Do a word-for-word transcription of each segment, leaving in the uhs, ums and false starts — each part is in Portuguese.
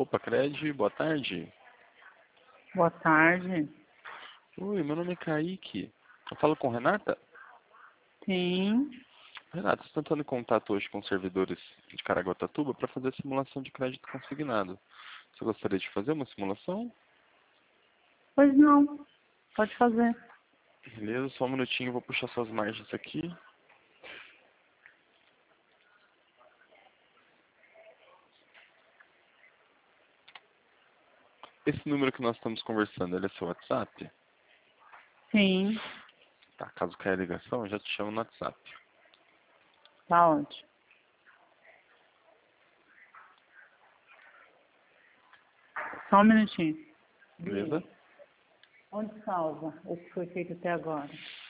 Opa, Cred, boa tarde. Boa tarde. Oi, meu nome é Kaique. Eu falo com Renata? Sim. Renata, estou entrando em contato hoje com os servidores de Caraguatatuba para fazer a simulação de crédito consignado. Você gostaria de fazer uma simulação? Pois não. Pode fazer. Beleza, só um minutinho, eu vou puxar suas margens aqui. Esse número que nós estamos conversando, ele é seu WhatsApp? Sim. Tá, caso caia a ligação, eu já te chamo no WhatsApp. Tá ótimo. Só um minutinho. Beleza? Onde salva o que foi feito até agora?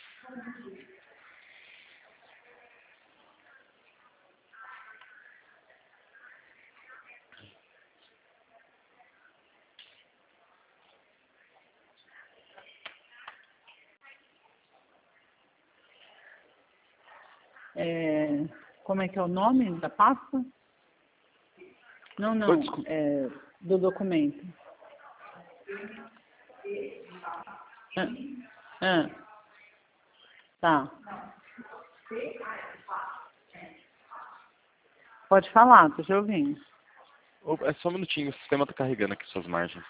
É, como é que é o nome da pasta? Não, Oi, não. desculpa. É, do documento. Ah, ah, tá. Pode falar, tô te ouvindo. Opa, é só um minutinho, o sistema está carregando aqui suas margens.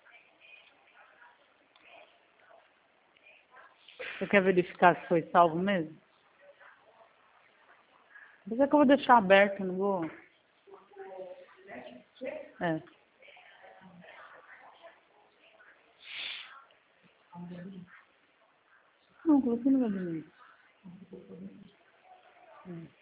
Você quer verificar se foi salvo mesmo? Mas é que eu vou deixar aberto, não vou. É. Não, coloquei no gabinete. Hum.